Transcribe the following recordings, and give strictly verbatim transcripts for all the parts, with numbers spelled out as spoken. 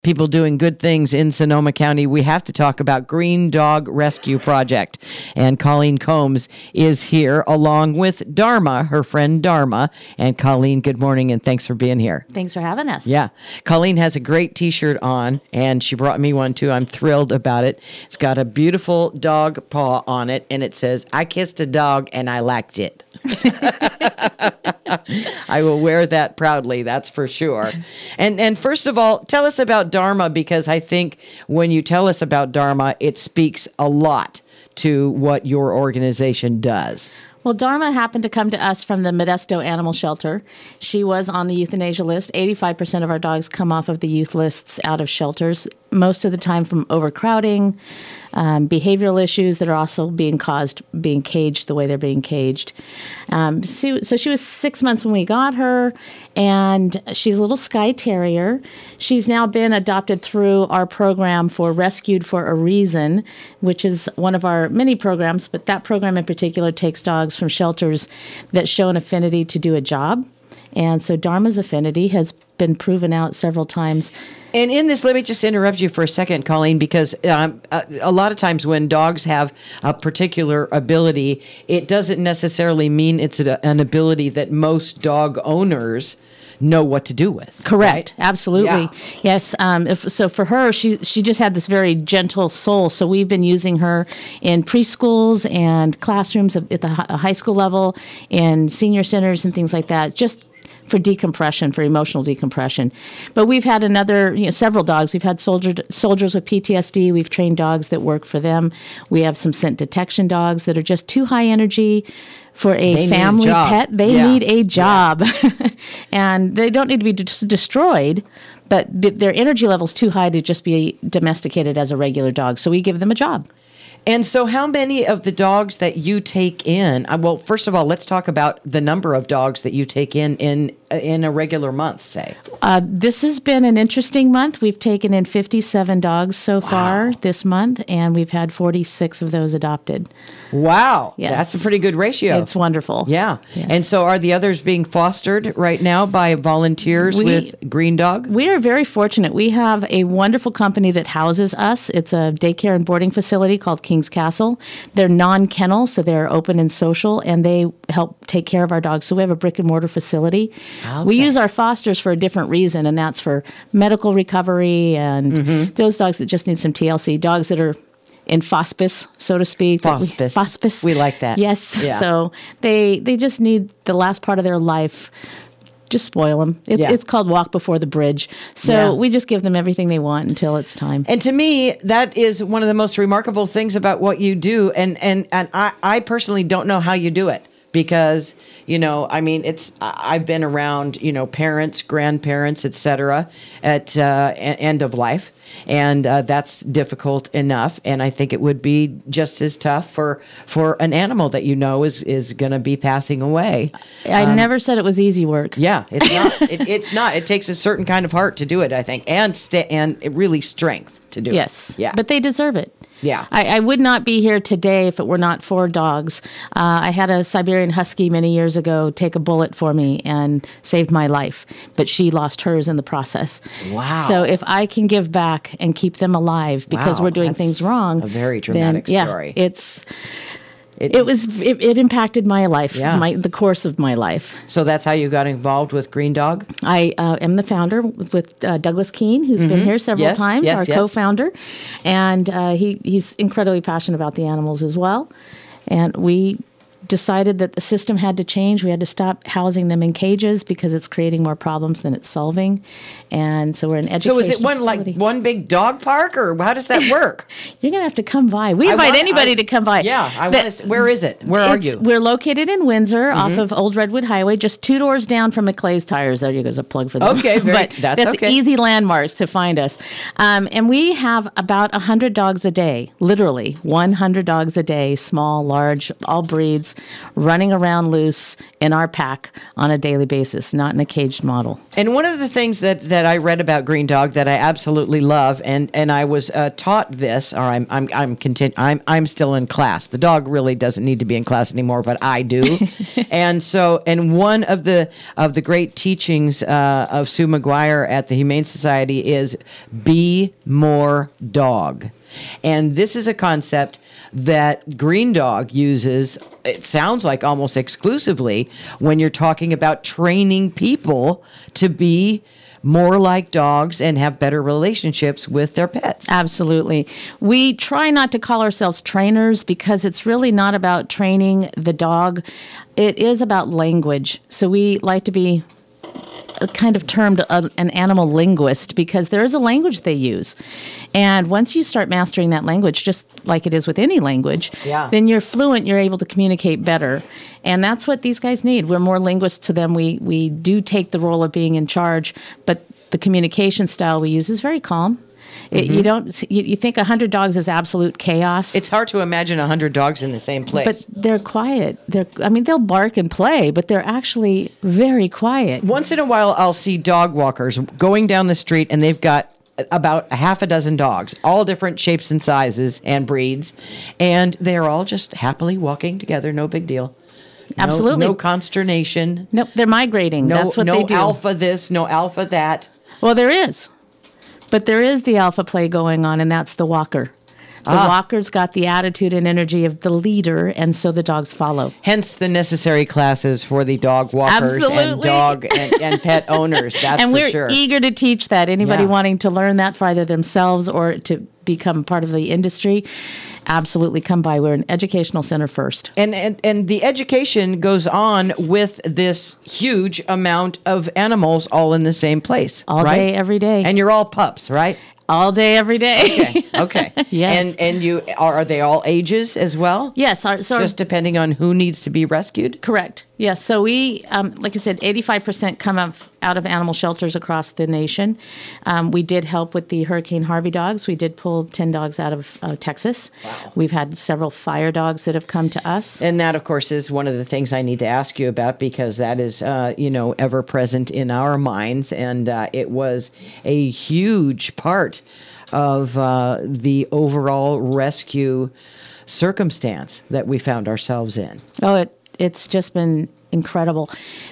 people doing good things in Sonoma County, we have to talk about Green Dog Rescue Project. And Colleen Combs is here along with Dharma, her friend Dharma. And Colleen, good morning, and thanks for being here. Thanks for having us. Yeah. Colleen has a great t-shirt on, and she brought me one too. I'm thrilled about it. It's got a beautiful dog paw on it, and it says, "I kissed a dog and I liked it." I will wear that proudly, that's for sure. And and first of all, tell us about Dharma, because I think when you tell us about Dharma, it speaks a lot to what your organization does. Well, Dharma happened to come to us from the Modesto Animal Shelter. She was on the euthanasia list. eighty-five percent of our dogs come off of the youth lists out of shelters, most of the time from overcrowding, um, behavioral issues that are also being caused, being caged the way they're being caged. Um, so, so she was six months when we got her, and she's a little Skye Terrier. She's now been adopted through our program for Rescued for a Reason, which is one of our many programs, but that program in particular takes dogs from shelters that show an affinity to do a job. And so Dharma's affinity has been proven out several times. And in this, let me just interrupt you for a second, Colleen, because um, a, a lot of times when dogs have a particular ability, it doesn't necessarily mean it's a, an ability that most dog owners know what to do with. Correct. Right? Absolutely. Yeah. Yes. Um, if, so for her, she she just had this very gentle soul. So we've been using her in preschools and classrooms at the high school level, in senior centers and things like that, just for decompression, for emotional decompression. But we've had another, you know, several dogs. We've had soldier, soldiers with P T S D. We've trained dogs that work for them. We have some scent detection dogs that are just too high energy for a they family a pet. They yeah. need a job. Yeah. And they don't need to be d- destroyed, but their energy level's too high to just be domesticated as a regular dog. So we give them a job. And so how many of the dogs that you take in, uh, well, first of all, let's talk about the number of dogs that you take in in, in a regular month, say. Uh, this has been an interesting month. We've taken in fifty-seven dogs so wow. far this month, and we've had forty-six of those adopted. Wow. Yes. That's a pretty good ratio. It's wonderful. Yeah. Yes. And so are the others being fostered right now by volunteers we, with Green Dog? We are very fortunate. We have a wonderful company that houses us. It's a daycare and boarding facility called King's Castle. They're non-kennel, so they're open and social, and they help take care of our dogs. So we have a brick and mortar facility. Okay. We use our fosters for a different reason, and that's for medical recovery and mm-hmm. those dogs that just need some T L C, dogs that are in fospice, so to speak. Fospice. We, fospice. We like that. Yes. Yeah. So they they just need the last part of their life. Just spoil them. It's, yeah. it's called walk before the bridge. So yeah. we just give them everything they want until it's time. And to me, that is one of the most remarkable things about what you do. And, and, and I, I personally don't know how you do it. Because, you know, I mean, it's, I've been around, you know, parents, grandparents, et cetera, at uh, end of life. And uh, that's difficult enough. And I think it would be just as tough for, for an animal that you know is, is going to be passing away. I um, never said it was easy work. Yeah, it's not. it, it's not. It takes a certain kind of heart to do it, I think, and st- and really strength to do yes. it. Yeah. But they deserve it. Yeah. I, I would not be here today if it were not for dogs. Uh, I had a Siberian Husky many years ago take a bullet for me and saved my life, but she lost hers in the process. Wow. So if I can give back and keep them alive because wow, we're doing that's things wrong. A very dramatic then, yeah, story. It's... It, it was it, it impacted my life, yeah. my the course of my life. So that's how you got involved with Green Dog? I uh, am the founder with, with uh, Douglas Keene, who's mm-hmm. been here several yes, times, yes, our yes. co-founder, and uh, he he's incredibly passionate about the animals as well. And we decided that the system had to change. We had to stop housing them in cages because it's creating more problems than it's solving. And so we're an education So is it one facility. like one big dog park, or how does that work? You're gonna have to come by. We invite want, anybody I, to come by. Yeah, I But want to. Where is it? Where are you? We're located in Windsor, mm-hmm. off of Old Redwood Highway, just two doors down from McClay's Tires. There you go, a plug for them. Okay, very, but that's, that's okay. easy landmarks to find us. Um, and we have about one hundred dogs a day, literally one hundred dogs a day, small, large, all breeds. running around loose in our pack on a daily basis, not in a caged model. And one of the things that, that I read about Green Dog that I absolutely love, and, and I was uh, taught this, or I'm I'm I'm, continu- I'm I'm still in class. The dog really doesn't need to be in class anymore, but I do. And so, and one of the of the great teachings uh, of Sue McGuire at the Humane Society is be more dog. And this is a concept that Green Dog uses, it sounds like almost exclusively, when you're talking about training people to be more like dogs and have better relationships with their pets. Absolutely. We try not to call ourselves trainers because it's really not about training the dog. It is about language. So we like to be kind of termed a, an animal linguist because there is a language they use. And once you start mastering that language, just like it is with any language, yeah. then you're fluent, you're able to communicate better. And that's what these guys need. We're more linguists to them. We, we do take the role of being in charge, but the communication style we use is very calm. It, mm-hmm. You don't. You, you think a hundred dogs is absolute chaos. It's hard to imagine a hundred dogs in the same place. But they're quiet. They're. I mean, they'll bark and play, but they're actually very quiet. Once in a while, I'll see dog walkers going down the street, and they've got about a half a dozen dogs, all different shapes and sizes and breeds, and they're all just happily walking together. No big deal. No, Absolutely. No consternation. Nope. They're migrating. No, That's what no they do. No alpha this. No alpha that. Well, there is. But there is the alpha play going on, and that's the walker. The ah. walker's got the attitude and energy of the leader, and so the dogs follow. Hence the necessary classes for the dog walkers Absolutely. and dog and, and pet owners. That's and for we're sure. eager to teach that. Anybody Yeah. wanting to learn that for either themselves or to become part of the industry, absolutely come by. We're an educational center first. And, and and the education goes on with this huge amount of animals all in the same place. All right? day, every day. And you're all pups, right? All day, every day. Okay. Okay. Yes. And and you are, are they all ages as well? Yes. Our, so Just depending on who needs to be rescued? Correct. Yes. So we, um, like I said, eighty-five percent come up out of animal shelters across the nation. Um, we did help with the Hurricane Harvey dogs. We did pull ten dogs out of uh, Texas. Wow. We've had several fire dogs that have come to us. And that, of course, is one of the things I need to ask you about because that is, uh, you know, ever present in our minds. And uh, it was a huge part of uh, the overall rescue circumstance that we found ourselves in. Oh, it, it's just been incredible.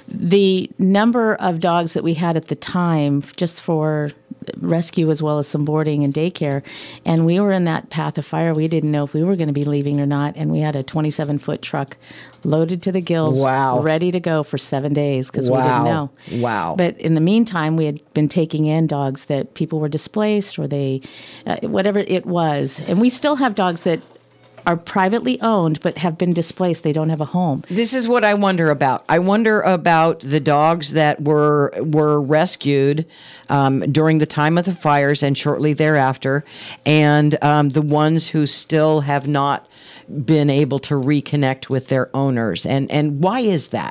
The number of dogs that we had at the time just for rescue as well as some boarding and daycare, and we were in that path of fire. We didn't know if we were going to be leaving or not, and we had a twenty-seven foot truck loaded to the gills, wow. ready to go for seven days because wow. we didn't know. Wow. But in the meantime, we had been taking in dogs that people were displaced or they, uh, whatever it was. And we still have dogs that are privately owned but have been displaced. They don't have a home. This is what I wonder about. I wonder about the dogs that were were rescued um, during the time of the fires and shortly thereafter, and um, the ones who still have not been able to reconnect with their owners. And and why is that?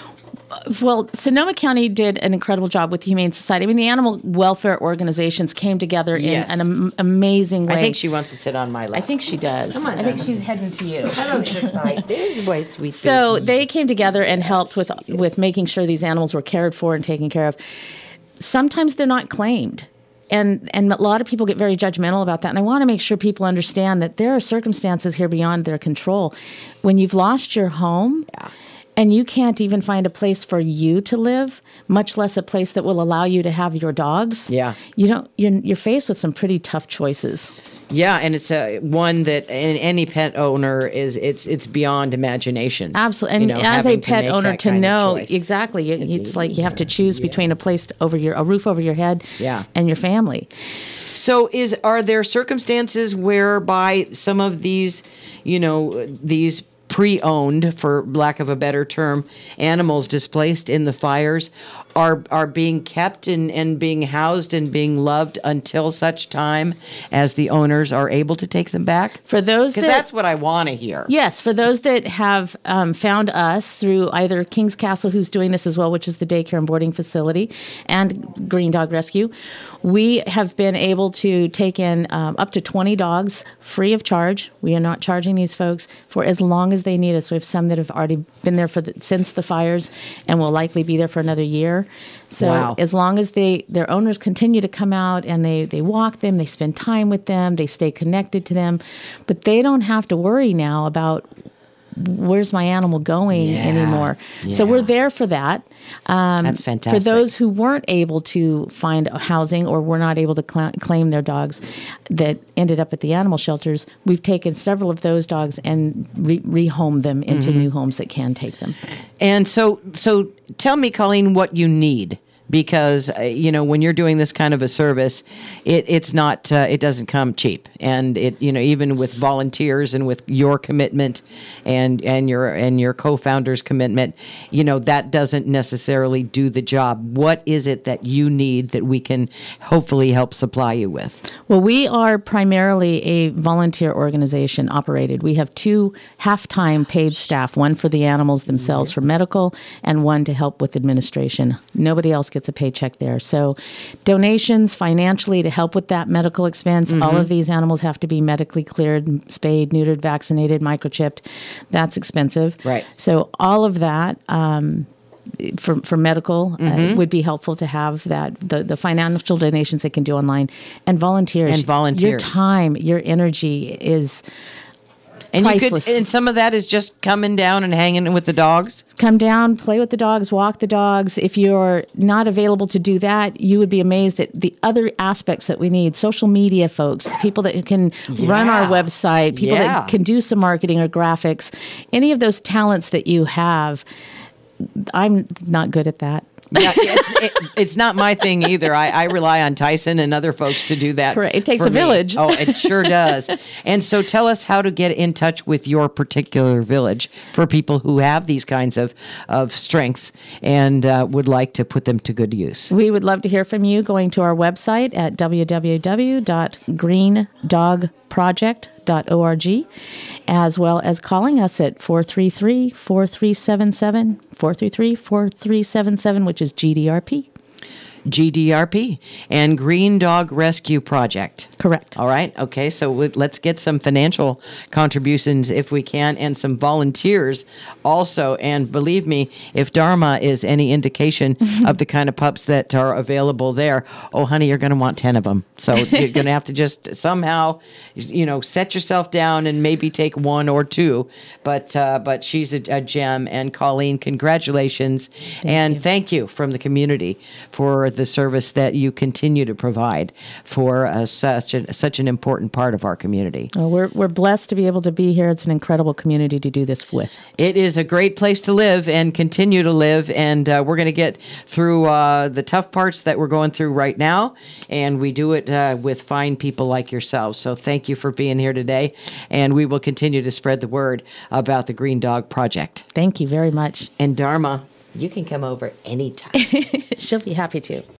Well, Sonoma County did an incredible job with the Humane Society. I mean, the animal welfare organizations came together Yes. in an am- amazing way. I think she wants to sit on my lap. I think she does. Come on, I think Donna. she's heading to you. Hello, Sugarpie. This is way sweet. So they came together and helped with with making sure these animals were cared for and taken care of. Sometimes they're not claimed. And and a lot of people get very judgmental about that. And I want to make sure people understand that there are circumstances here beyond their control. When you've lost your home, Yeah. and you can't even find a place for you to live, much less a place that will allow you to have your dogs. Yeah. You don't. You're you're faced with some pretty tough choices. Yeah, and it's a one that in any pet owner is it's it's beyond imagination. Absolutely, and You know, as a having to pet make owner, that to kind of know choice. exactly, you, it's like you have to choose between a place over your a roof over your head, Yeah. and your family. So is are there circumstances whereby some of these, you know, these pre-owned, for lack of a better term, animals displaced in the fires are are being kept and, and being housed and being loved until such time as the owners are able to take them back? For those Because that, that's what I want to hear. Yes, for those that have um, found us through either King's Castle, who's doing this as well, which is the daycare and boarding facility, and Green Dog Rescue, we have been able to take in um, up to twenty dogs free of charge. We are not charging these folks for as long as they need us. We have some that have already been there for the, since the fires and will likely be there for another year. So Wow. as long as they their owners continue to come out and they, they walk them, they spend time with them, they stay connected to them, but they don't have to worry now about where's my animal going Yeah. anymore. So Yeah. we're there for that. Um, That's fantastic. For those who weren't able to find housing or were not able to cl- claim their dogs that ended up at the animal shelters, we've taken several of those dogs and re- rehomed them into Mm-hmm. new homes that can take them. And so, so tell me, Colleen, what you need. Because uh, you know, when you're doing this kind of a service, it it's not uh, it doesn't come cheap, and it you know even with volunteers and with your commitment, and and your and your co-founder's commitment, you know that doesn't necessarily do the job. What is it that you need that we can hopefully help supply you with? Well, we are primarily a volunteer organization operated. We have two half-time paid staff, one for the animals themselves for medical and one to help with administration. Nobody else gets a paycheck there. So donations financially to help with that medical expense. Mm-hmm. All of these animals have to be medically cleared, spayed, neutered, vaccinated, microchipped. That's expensive. Right. So all of that um, for for medical Mm-hmm. uh, would be helpful to have that the, the financial donations they can do online, and volunteers. And volunteers. Your time, your energy is And priceless. you could, and some of that is just coming down and hanging with the dogs. Come down, play with the dogs, walk the dogs. If you're not available to do that, you would be amazed at the other aspects that we need. Social media folks, people that can run our Yeah. website, people Yeah. that can do some marketing or graphics, any of those talents that you have. I'm not good at that. Yeah, it's, it, it's not my thing either. I, I rely on Tyson and other folks to do that. Correct. It takes for a me. village. Oh, it sure does. And so tell us how to get in touch with your particular village for people who have these kinds of, of strengths and uh, would like to put them to good use. We would love to hear from you going to our website at w w w dot green dog project dot org, as well as calling us at four three three, four three seven seven, four three three, four three seven seven, which is G D R P. G D R P and Green Dog Rescue Project. Correct. All right. Okay. So we- let's get some financial contributions if we can, and some volunteers also. And believe me, if Dharma is any indication of the kind of pups that are available there, oh, honey, you're going to want ten of them. So you're going to have to just somehow, you know, set yourself down and maybe take one or two. But uh, but she's a, a gem. And Colleen, congratulations. and you. thank you from the community for the service that you continue to provide for uh, such a, such an important part of our community. Well, we're, we're blessed to be able to be here. It's an incredible community to do this with. It is a great place to live and continue to live, and uh, we're going to get through uh, the tough parts that we're going through right now, and we do it uh, with fine people like yourselves. So thank you for being here today, and we will continue to spread the word about the Green Dog Project. Thank you very much. And Dharma, you can come over anytime. She'll be happy to.